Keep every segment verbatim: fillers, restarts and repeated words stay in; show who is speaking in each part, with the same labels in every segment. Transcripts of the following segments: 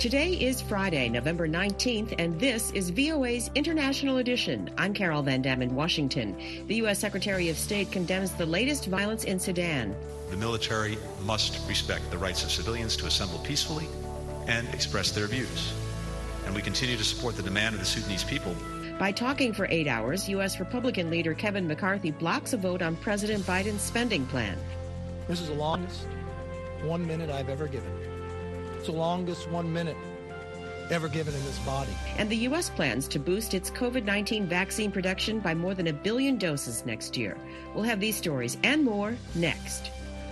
Speaker 1: Today is Friday, November nineteenth, and this is V O A's International Edition. I'm Carol Van Dam in Washington. The U S. Secretary of State condemns the latest violence in Sudan.
Speaker 2: The military must respect the rights of civilians to assemble peacefully and express their views. And we continue to support the demand of the Sudanese people.
Speaker 1: By talking for eight hours, U S. Republican leader Kevin McCarthy blocks a vote on President Biden's spending plan.
Speaker 3: This is the longest one minute I've ever given. It's the longest one minute ever given in this body.
Speaker 1: And the U S plans to boost its COVID nineteen vaccine production by more than a billion doses next year. We'll have these stories and more next.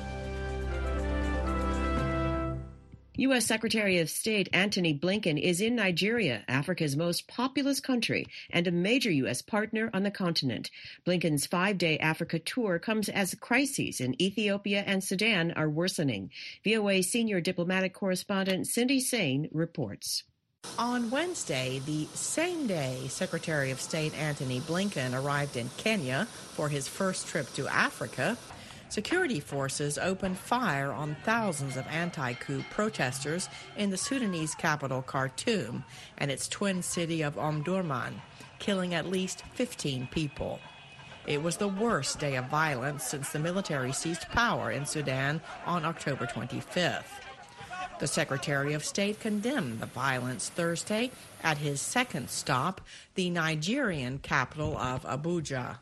Speaker 1: U S. Secretary of State Antony Blinken is in Nigeria, Africa's most populous country and a major U S partner on the continent. Blinken's five-day Africa tour comes as crises in Ethiopia and Sudan are worsening. V O A senior diplomatic correspondent Cindy Sain reports.
Speaker 4: On Wednesday, the same day Secretary of State Antony Blinken arrived in Kenya for his first trip to Africa, security forces opened fire on thousands of anti-coup protesters in the Sudanese capital Khartoum and its twin city of Omdurman, killing at least fifteen people. It was the worst day of violence since the military seized power in Sudan on October twenty-fifth. The Secretary of State condemned the violence Thursday at his second stop, the Nigerian capital of Abuja.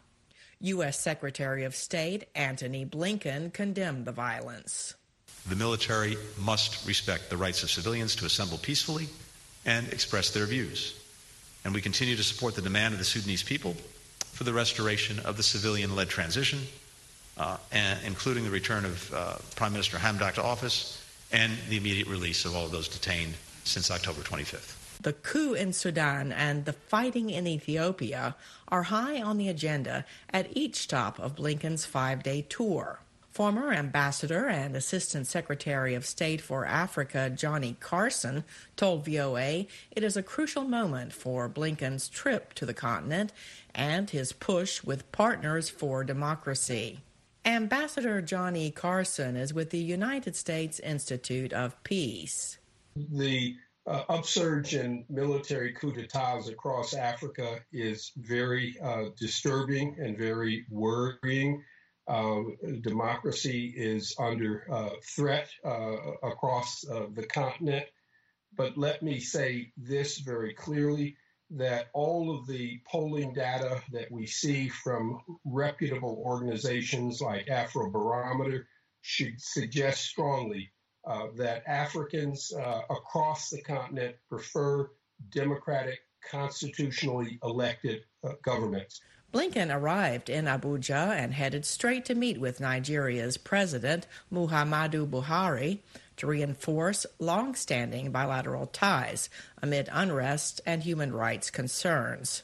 Speaker 4: U S. Secretary of State Antony Blinken condemned the violence.
Speaker 2: The military must respect the rights of civilians to assemble peacefully and express their views. And we continue to support the demand of the Sudanese people for the restoration of the civilian-led transition, uh, and including the return of uh, Prime Minister Hamdok to office and the immediate release of all of those detained since October twenty-fifth.
Speaker 4: The coup in Sudan and the fighting in Ethiopia are high on the agenda at each stop of Blinken's five-day tour. Former Ambassador and Assistant Secretary of State for Africa Johnny Carson told V O A it is a crucial moment for Blinken's trip to the continent and his push with Partners for Democracy. Ambassador Johnny Carson is with the United States Institute of Peace.
Speaker 5: The Uh, upsurge in military coup d'etats across Africa is very uh, disturbing and very worrying. Uh, democracy is under uh, threat uh, across uh, the continent. But let me say this very clearly, that all of the polling data that we see from reputable organizations like Afrobarometer should suggest strongly Uh, that Africans uh, across the continent prefer democratic, constitutionally elected uh, governments.
Speaker 4: Blinken arrived in Abuja and headed straight to meet with Nigeria's President Muhammadu Buhari to reinforce long-standing bilateral ties amid unrest and human rights concerns.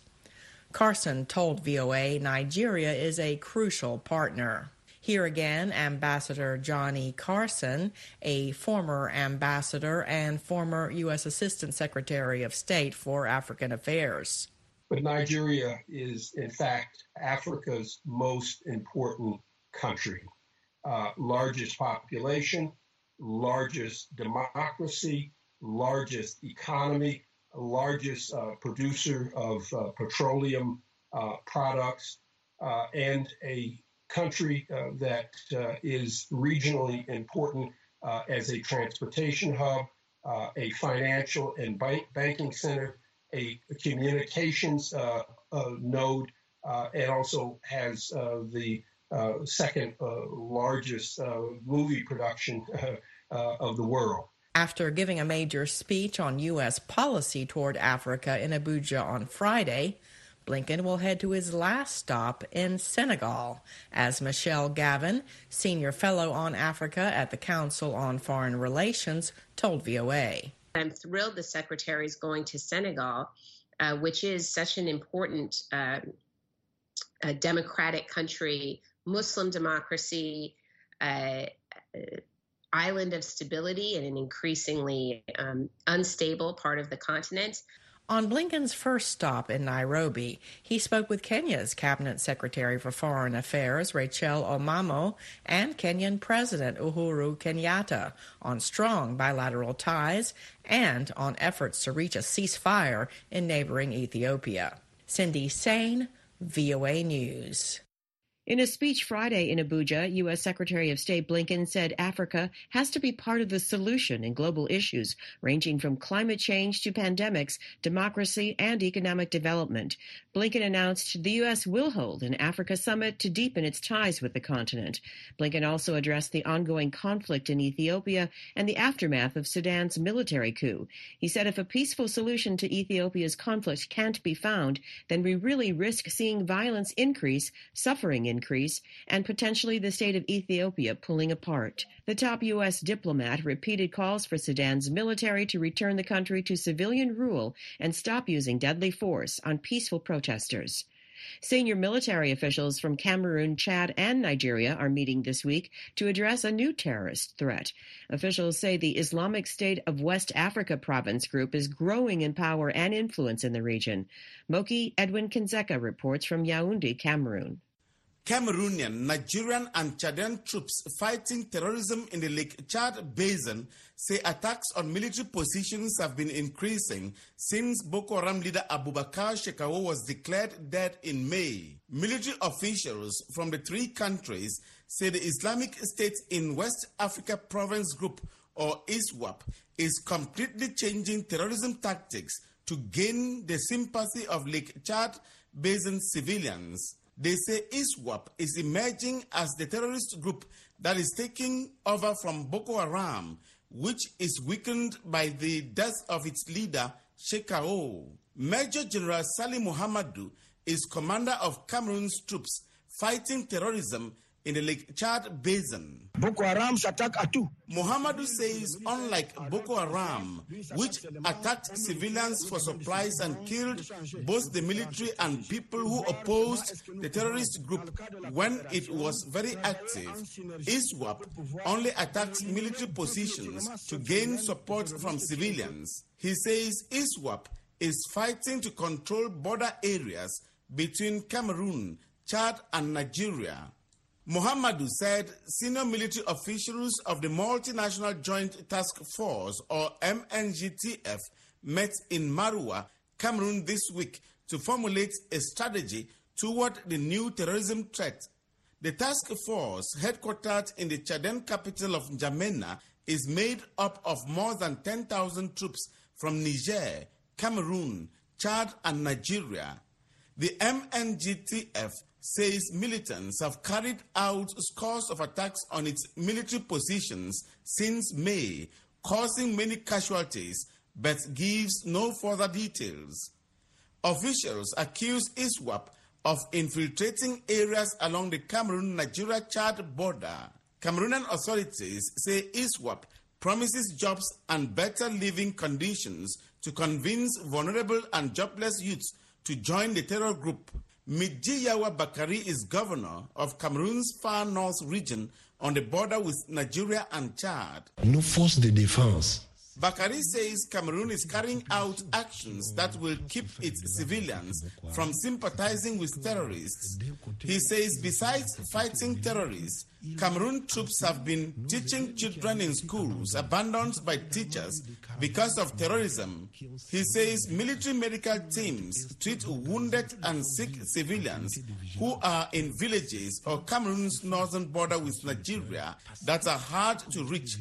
Speaker 4: Carson told V O A Nigeria is a crucial partner. Here again, Ambassador Johnny Carson, a former ambassador and former U S. Assistant Secretary of State for African Affairs.
Speaker 5: But Nigeria is, in fact, Africa's most important country. Uh, largest population, largest democracy, largest economy, largest uh, producer of uh, petroleum uh, products, uh, and a country uh, that uh, is regionally important uh, as a transportation hub, uh, a financial and bank banking center, a communications uh, uh, node, uh, and also has uh, the uh, second uh, largest uh, movie production uh, uh, of the world.
Speaker 4: After giving a major speech on U S policy toward Africa in Abuja on Friday, Blinken will head to his last stop in Senegal, as Michelle Gavin, senior fellow on Africa at the Council on Foreign Relations, told V O A.
Speaker 6: I'm thrilled the Secretary is going to Senegal, uh, which is such an important uh, a democratic country, Muslim democracy, uh, island of stability in an increasingly um, unstable part of the continent.
Speaker 4: On Blinken's first stop in Nairobi, he spoke with Kenya's Cabinet Secretary for Foreign Affairs, Rachel Omamo, and Kenyan President Uhuru Kenyatta on strong bilateral ties and on efforts to reach a ceasefire in neighboring Ethiopia. Cindy Sain, V O A News.
Speaker 1: In a speech Friday in Abuja, U S Secretary of State Blinken said Africa has to be part of the solution in global issues ranging from climate change to pandemics, democracy, and economic development. Blinken announced the U S will hold an Africa summit to deepen its ties with the continent. Blinken also addressed the ongoing conflict in Ethiopia and the aftermath of Sudan's military coup. He said if a peaceful solution to Ethiopia's conflict can't be found, then we really risk seeing violence increase, suffering increase, increase, and potentially the state of Ethiopia pulling apart. The top U S diplomat repeated calls for Sudan's military to return the country to civilian rule and stop using deadly force on peaceful protesters. Senior military officials from Cameroon, Chad, and Nigeria are meeting this week to address a new terrorist threat. Officials say the Islamic State of West Africa Province group is growing in power and influence in the region. Moki Edwin Kinzeka reports from Yaoundé, Cameroon.
Speaker 7: Cameroonian, Nigerian and Chadian troops fighting terrorism in the Lake Chad Basin say attacks on military positions have been increasing since Boko Haram leader Abubakar Shekau was declared dead in May. Military officials from the three countries say the Islamic State in West Africa Province Group, or ISWAP, is completely changing terrorism tactics to gain the sympathy of Lake Chad Basin civilians. They say ISWAP is emerging as the terrorist group that is taking over from Boko Haram, which is weakened by the death of its leader, Shekau. Major General Sali Muhammadu is commander of Cameroon's troops fighting terrorism in the Lake Chad Basin.
Speaker 8: Boko Haram's attack Atu.
Speaker 7: Muhammadu says unlike Boko Haram, which attacked civilians for supplies and killed both the military and people who opposed the terrorist group when it was very active, ISWAP only attacks military positions to gain support from civilians. He says ISWAP is fighting to control border areas between Cameroon, Chad, and Nigeria. Muhammadu said senior military officials of the Multinational Joint Task Force, or M N G T F, met in Marua, Cameroon this week to formulate a strategy toward the new terrorism threat. The task force, headquartered in the Chadian capital of N'Djamena, is made up of more than ten thousand troops from Niger, Cameroon, Chad, and Nigeria. The M N G T F says militants have carried out scores of attacks on its military positions since May, causing many casualties, but gives no further details. Officials accuse ISWAP of infiltrating areas along the Cameroon-Nigeria-Chad border. Cameroonian authorities say ISWAP promises jobs and better living conditions to convince vulnerable and jobless youths to join the terror group. Midjiyawa Bakari is governor of Cameroon's far north region on the border with Nigeria and Chad.
Speaker 8: Nos forces de défense.
Speaker 7: Bakari says Cameroon is carrying out actions that will keep its civilians from sympathizing with terrorists. He says besides fighting terrorists, Cameroon troops have been teaching children in schools abandoned by teachers because of terrorism. He says military medical teams treat wounded and sick civilians who are in villages or Cameroon's northern border with Nigeria that are hard to reach.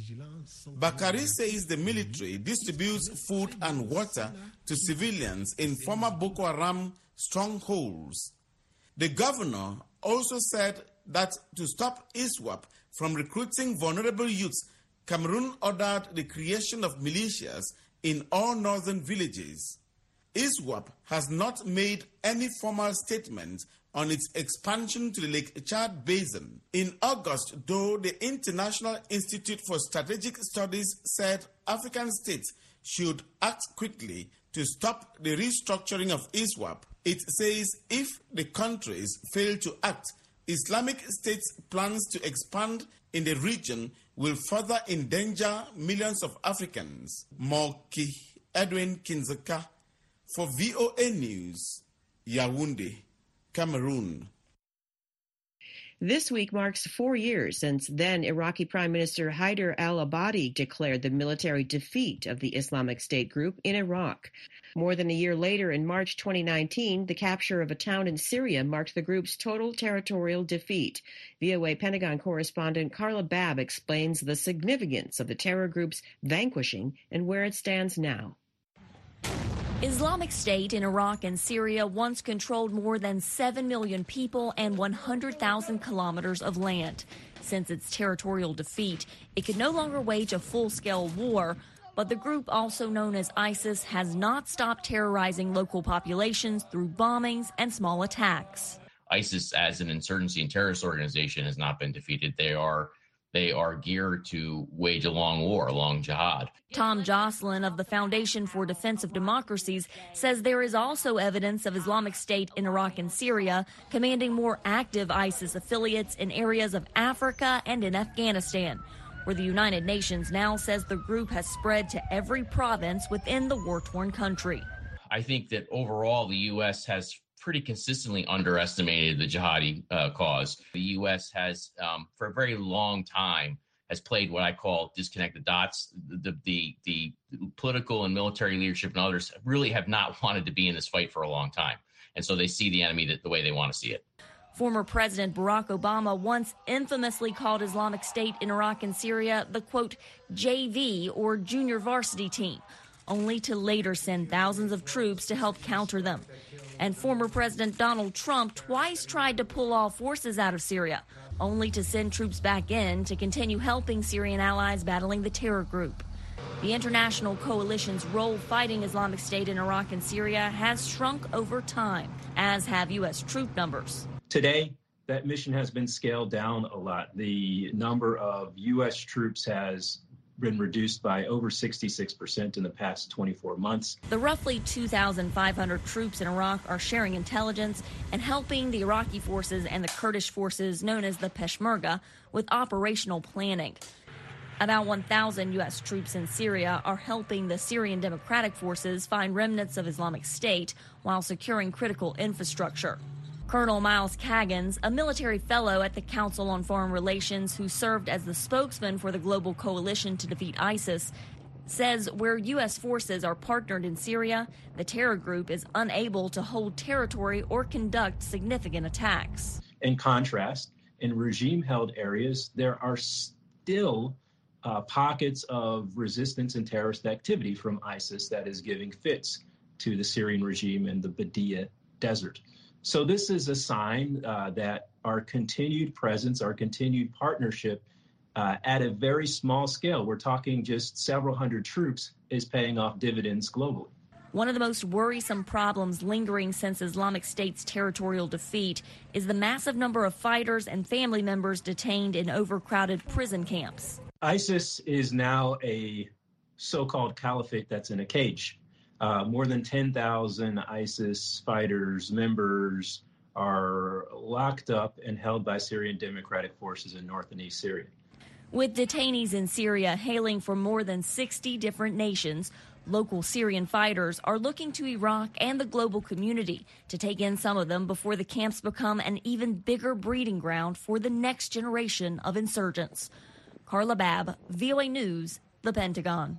Speaker 7: Bakari says the military distributes food and water to civilians in former Boko Haram strongholds. The governor also said that to stop ISWAP from recruiting vulnerable youths, Cameroon ordered the creation of militias in all northern villages. ISWAP has not made any formal statement on its expansion to the Lake Chad Basin. In August, though, the International Institute for Strategic Studies said African states should act quickly to stop the restructuring of ISWAP. It says if the countries fail to act, Islamic State's plans to expand in the region will further endanger millions of Africans. Moki Edwin Kinzeka, For V O A News, Yaoundé, Cameroon.
Speaker 1: This week marks four years since then Iraqi Prime Minister Haider al-Abadi declared the military defeat of the Islamic State group in Iraq. More than a year later, in March twenty nineteen, the capture of a town in Syria marked the group's total territorial defeat. V O A Pentagon correspondent Carla Babb explains the significance of the terror group's vanquishing and where it stands now.
Speaker 9: Islamic State in Iraq and Syria once controlled more than seven million people and one hundred thousand kilometers of land. Since its territorial defeat, it could no longer wage a full-scale war, but the group, also known as ISIS, has not stopped terrorizing local populations through bombings and small attacks.
Speaker 10: ISIS as an insurgency and terrorist organization has not been defeated. They are They are geared to wage a long war, a long jihad.
Speaker 9: Tom Jocelyn of the Foundation for Defense of Democracies says there is also evidence of Islamic State in Iraq and Syria commanding more active ISIS affiliates in areas of Africa and in Afghanistan, where the United Nations now says the group has spread to every province within the war-torn country.
Speaker 10: I think that overall the U S has pretty consistently underestimated the jihadi uh, cause. The U S has, um, for a very long time, has played what I call disconnect the dots. The, the, the, the political and military leadership and others really have not wanted to be in this fight for a long time. And so they see the enemy the, the way they want to see it.
Speaker 9: Former President Barack Obama once infamously called Islamic State in Iraq and Syria the, quote, J V or junior varsity team, only to later send thousands of troops to help counter them. And former President Donald Trump twice tried to pull all forces out of Syria, only to send troops back in to continue helping Syrian allies battling the terror group. The international coalition's role fighting Islamic State in Iraq and Syria has shrunk over time, as have U S troop numbers.
Speaker 11: Today, that mission has been scaled down a lot. The number of U S troops has been reduced by over sixty-six percent in the past twenty-four months.
Speaker 9: The roughly two thousand five hundred troops in Iraq are sharing intelligence and helping the Iraqi forces and the Kurdish forces known as the Peshmerga with operational planning. About one thousand U S troops in Syria are helping the Syrian Democratic Forces find remnants of Islamic State while securing critical infrastructure. Colonel Miles Kaggans, a military fellow at the Council on Foreign Relations who served as the spokesman for the global coalition to defeat ISIS, says where U S forces are partnered in Syria, the terror group is unable to hold territory or conduct significant attacks.
Speaker 11: In contrast, in regime-held areas, there are still uh, pockets of resistance and terrorist activity from ISIS that is giving fits to the Syrian regime in the Badia Desert. So this is a sign uh, that our continued presence, our continued partnership uh, at a very small scale, we're talking just several hundred troops, is paying off dividends globally.
Speaker 9: One of the most worrisome problems lingering since Islamic State's territorial defeat is the massive number of fighters and family members detained in overcrowded prison camps.
Speaker 11: ISIS is now a so-called caliphate that's in a cage. Uh, more than ten thousand ISIS fighters, members, are locked up and held by Syrian Democratic Forces in North and East Syria.
Speaker 9: With detainees in Syria hailing from more than sixty different nations, local Syrian fighters are looking to Iraq and the global community to take in some of them before the camps become an even bigger breeding ground for the next generation of insurgents. Carla Babb, V O A News, The Pentagon.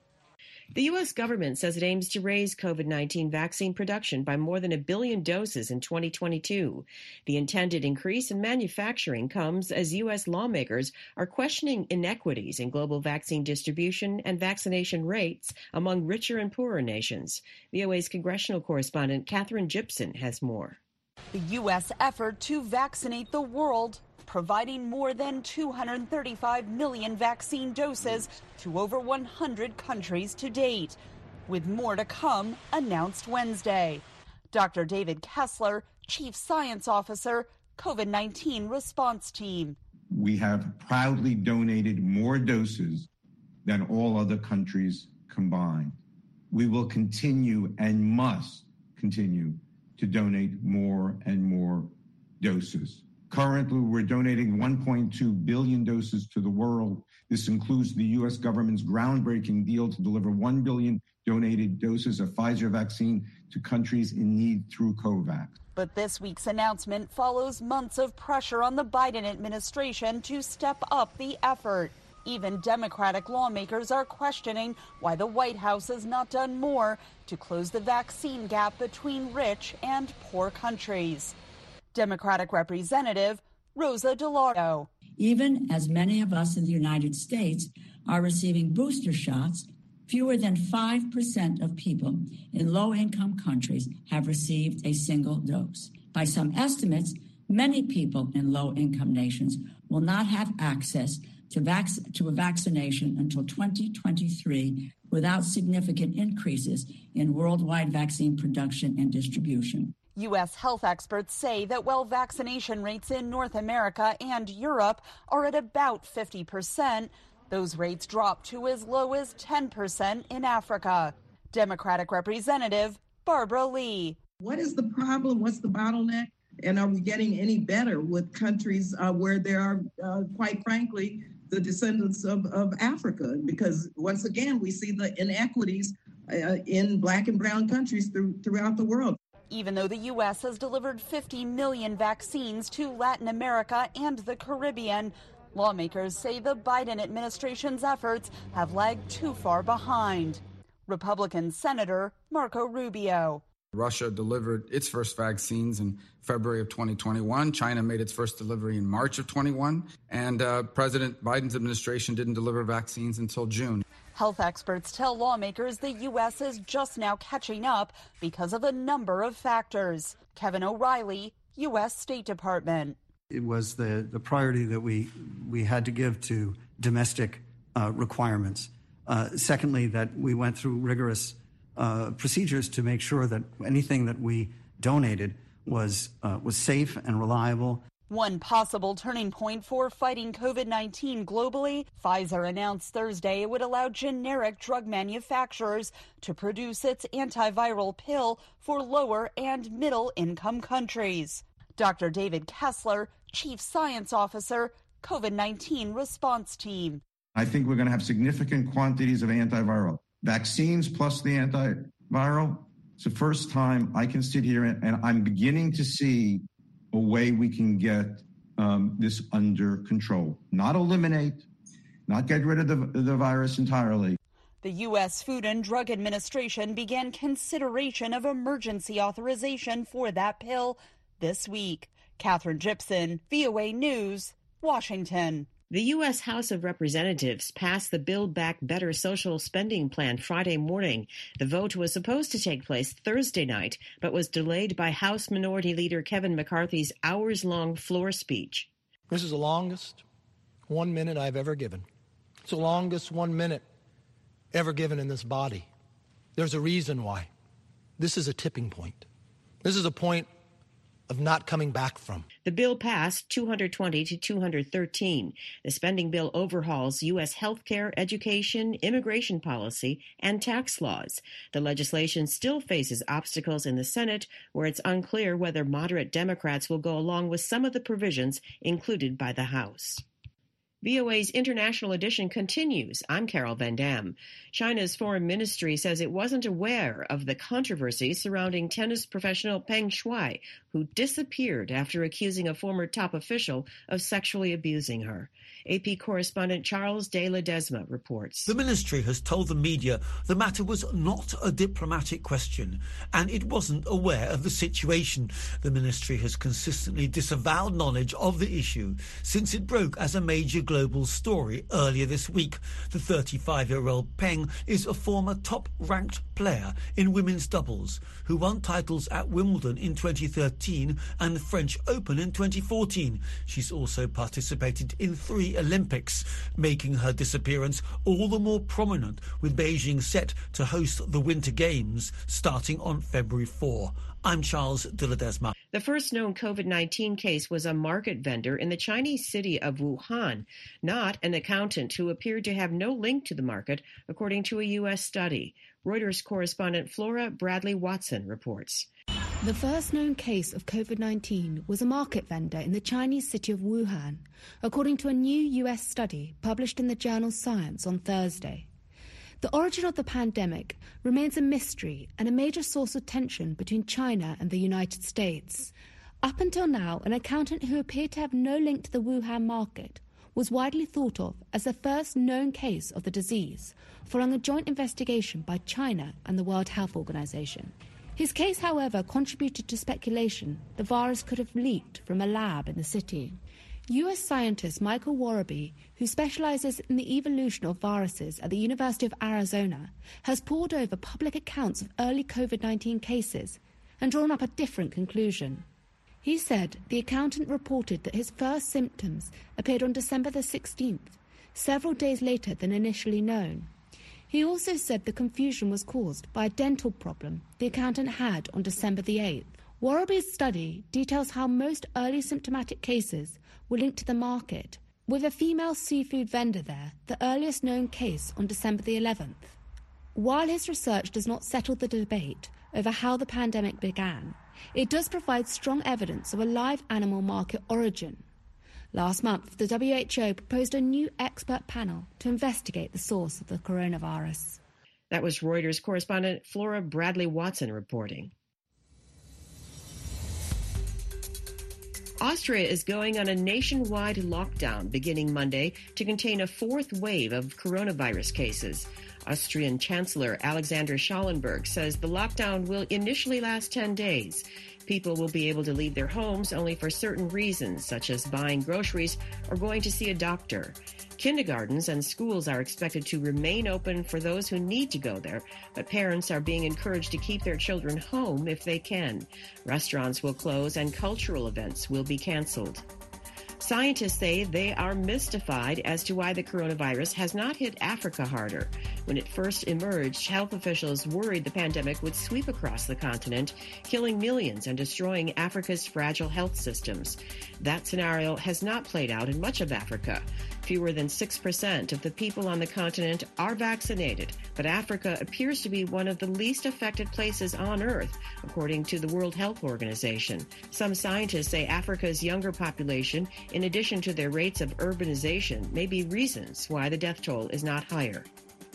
Speaker 1: The U S government says it aims to raise COVID nineteen vaccine production by more than a billion doses in twenty twenty-two. The intended increase in manufacturing comes as U S lawmakers are questioning inequities in global vaccine distribution and vaccination rates among richer and poorer nations. V O A's congressional correspondent Catherine Gibson has more.
Speaker 12: The U S effort to vaccinate the world, providing more than two hundred thirty-five million vaccine doses to over one hundred countries to date, with more to come announced Wednesday. Doctor David Kessler, Chief Science Officer, COVID nineteen Response Team.
Speaker 13: We have proudly donated more doses than all other countries combined. We will continue and must continue to donate more and more doses. Currently, we're donating one point two billion doses to the world. This includes the U S government's groundbreaking deal to deliver one billion donated doses of Pfizer vaccine to countries in need through COVAX.
Speaker 12: But this week's announcement follows months of pressure on the Biden administration to step up the effort. Even Democratic lawmakers are questioning why the White House has not done more to close the vaccine gap between rich and poor countries. Democratic Representative Rosa DeLauro.
Speaker 14: Even as many of us in the United States are receiving booster shots, fewer than five percent of people in low-income countries have received a single dose. By some estimates, many people in low-income nations will not have access to, vac- to a vaccination until twenty twenty-three without significant increases in worldwide vaccine production and distribution.
Speaker 12: U S health experts say that while vaccination rates in North America and Europe are at about fifty percent, those rates drop to as low as ten percent in Africa. Democratic Representative Barbara Lee.
Speaker 15: What is the problem? What's the bottleneck? And are we getting any better with countries uh, where there are, uh, quite frankly, the descendants of, of Africa? Because once again, we see the inequities uh, in black and brown countries through, throughout the world.
Speaker 12: Even though the U S has delivered fifty million vaccines to Latin America and the Caribbean, lawmakers say the Biden administration's efforts have lagged too far behind. Republican Senator Marco Rubio.
Speaker 16: Russia delivered its first vaccines in February of twenty twenty-one. China made its first delivery in March of twenty-one. And uh, President Biden's administration didn't deliver vaccines until June.
Speaker 12: Health experts tell lawmakers the U S is just now catching up because of a number of factors. Kevin O'Reilly, U S State Department.
Speaker 17: It was the, the priority that we, we had to give to domestic uh, requirements. Uh, secondly, that we went through rigorous uh, procedures to make sure that anything that we donated was, uh, was safe and reliable.
Speaker 12: One possible turning point for fighting COVID nineteen globally, Pfizer announced Thursday it would allow generic drug manufacturers to produce its antiviral pill for lower and middle income countries. Doctor David Kessler, Chief Science Officer, COVID nineteen Response Team.
Speaker 13: I think we're going to have significant quantities of antiviral. Vaccines plus the antiviral. It's the first time I can sit here and, and I'm beginning to see a way we can get um, this under control. Not eliminate, not get rid of the, the virus entirely.
Speaker 12: The U S Food and Drug Administration began consideration of emergency authorization for that pill this week. Catherine Gibson, V O A News, Washington.
Speaker 1: The U S House of Representatives passed the Build Back Better social spending plan Friday morning. The vote was supposed to take place Thursday night, but was delayed by House Minority Leader Kevin McCarthy's hours-long floor speech.
Speaker 3: This is the longest one minute I've ever given. It's the longest one minute ever given in this body. There's a reason why. This is a tipping point. This is a point of not coming back from.
Speaker 1: The bill passed two hundred twenty to two hundred thirteen. The spending bill overhauls U S healthcare, education, immigration policy, and tax laws. The legislation still faces obstacles in the Senate, where it's unclear whether moderate Democrats will go along with some of the provisions included by the House. V O A's International Edition continues. I'm Carol Van Dam. China's foreign ministry says it wasn't aware of the controversy surrounding tennis professional Peng Shuai, who disappeared after accusing a former top official of sexually abusing her. A P correspondent Charles de Ledesma reports.
Speaker 18: The ministry has told the media the matter was not a diplomatic question and it wasn't aware of the situation. The ministry has consistently disavowed knowledge of the issue since it broke as a major global story earlier this week. The thirty-five-year-old Peng is a former top-ranked player in women's doubles who won titles at Wimbledon in twenty thirteen and the French Open in twenty fourteen. She's also participated in three Olympics, making her disappearance all the more prominent, with Beijing set to host the Winter Games starting on February fourth. I'm Charles de Ledesma.
Speaker 1: The first known COVID nineteen case was a market vendor in the Chinese city of Wuhan, not an accountant who appeared to have no link to the market, according to a U S study. Reuters correspondent Flora Bradley Watson reports.
Speaker 19: The first known case of COVID nineteen was a market vendor in the Chinese city of Wuhan, according to a new U S study published in the journal Science on Thursday. The origin of the pandemic remains a mystery and a major source of tension between China and the United States. Up until now, an accountant who appeared to have no link to the Wuhan market was widely thought of as the first known case of the disease, following a joint investigation by China and the World Health Organization. His case, however, contributed to speculation the virus could have leaked from a lab in the city. U S scientist Michael Worobey, who specializes in the evolution of viruses at the University of Arizona, has pored over public accounts of early COVID nineteen cases and drawn up a different conclusion. He said the accountant reported that his first symptoms appeared on December the sixteenth, several days later than initially known. He also said the confusion was caused by a dental problem the accountant had on December the eighth. Worobey's study details how most early symptomatic cases were linked to the market, with a female seafood vendor there, the earliest known case on December the eleventh. While his research does not settle the debate over how the pandemic began, it does provide strong evidence of a live animal market origin. Last month, the W H O proposed a new expert panel to investigate the source of the coronavirus.
Speaker 1: That was Reuters correspondent Flora Bradley Watson reporting. Austria is going on a nationwide lockdown beginning Monday to contain a fourth wave of coronavirus cases. Austrian Chancellor Alexander Schallenberg says the lockdown will initially last ten days. People will be able to leave their homes only for certain reasons, such as buying groceries or going to see a doctor. Kindergartens and schools are expected to remain open for those who need to go there, but parents are being encouraged to keep their children home if they can. Restaurants will close and cultural events will be canceled. Scientists say they are mystified as to why the coronavirus has not hit Africa harder. When it first emerged, health officials worried the pandemic would sweep across the continent, killing millions and destroying Africa's fragile health systems. That scenario has not played out in much of Africa. Fewer than six percent of the people on the continent are vaccinated, but Africa appears to be one of the least affected places on Earth, according to the World Health Organization. Some scientists say Africa's younger population, in addition to their rates of urbanization, may be reasons why the death toll is not higher.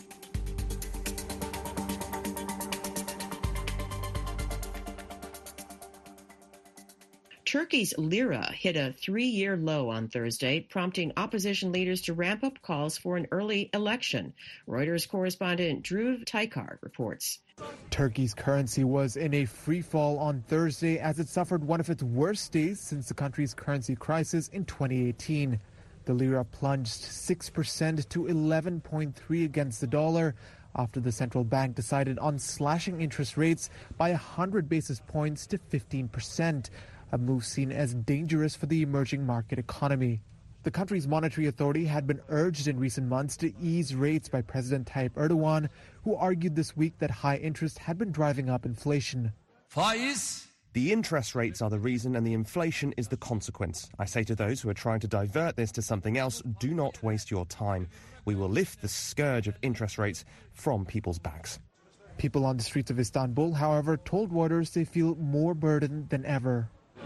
Speaker 1: Turkey's lira hit a three-year low on Thursday, prompting opposition leaders to ramp up calls for an early election. Reuters correspondent Dhruv Taikar reports.
Speaker 20: Turkey's currency was in a free fall on Thursday as it suffered one of its worst days since the country's currency crisis in twenty eighteen. The lira plunged six percent to eleven point three against the dollar after the central bank decided on slashing interest rates by one hundred basis points to fifteen percent. A move seen as dangerous for the emerging market economy. The country's monetary authority had been urged in recent months to ease rates by President Tayyip Erdogan, who argued this week that high interest had been driving up inflation.
Speaker 21: Faiz? The interest rates are the reason and the inflation is the consequence. I say to those who are trying to divert this to something else, do not waste your time. We will lift the scourge of interest rates from people's backs.
Speaker 20: People on the streets of Istanbul, however, told Reuters they feel more burdened than ever.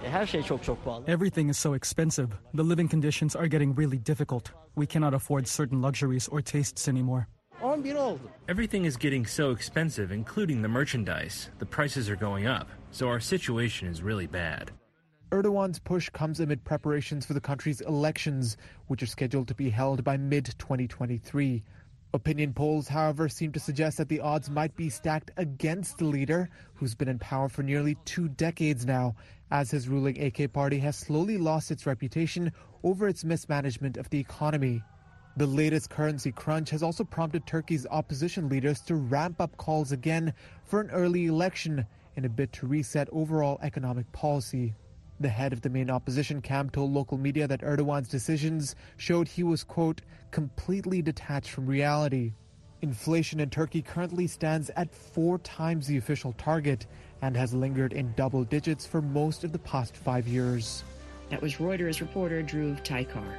Speaker 22: Everything is so expensive. The living conditions are getting really difficult. We cannot afford certain luxuries or tastes anymore.
Speaker 23: Everything is getting so expensive, including the merchandise. The prices are going up, so our situation is really bad.
Speaker 20: Erdogan's push comes amid preparations for the country's elections, which are scheduled to be held by mid twenty twenty-three. Opinion polls, however, seem to suggest that the odds might be stacked against the leader, who's been in power for nearly two decades now, as his ruling A K party has slowly lost its reputation over its mismanagement of the economy. The latest currency crunch has also prompted Turkey's opposition leaders to ramp up calls again for an early election in a bid to reset overall economic policy. The head of the main opposition camp told local media that Erdogan's decisions showed he was, quote, completely detached from reality. Inflation in Turkey currently stands at four times the official target and has lingered in double digits for most of the past five years.
Speaker 1: That was Reuters reporter Dhruv Taikar.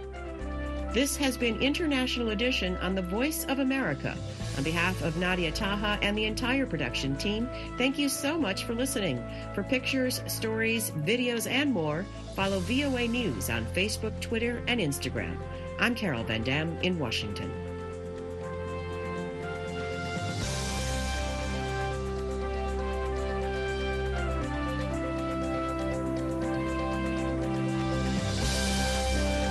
Speaker 1: This has been International Edition on the Voice of America. On behalf of Nadia Taha and the entire production team, thank you so much for listening. For pictures, stories, videos, and more, follow V O A News on Facebook, Twitter, and Instagram. I'm Carol Van Dam in Washington.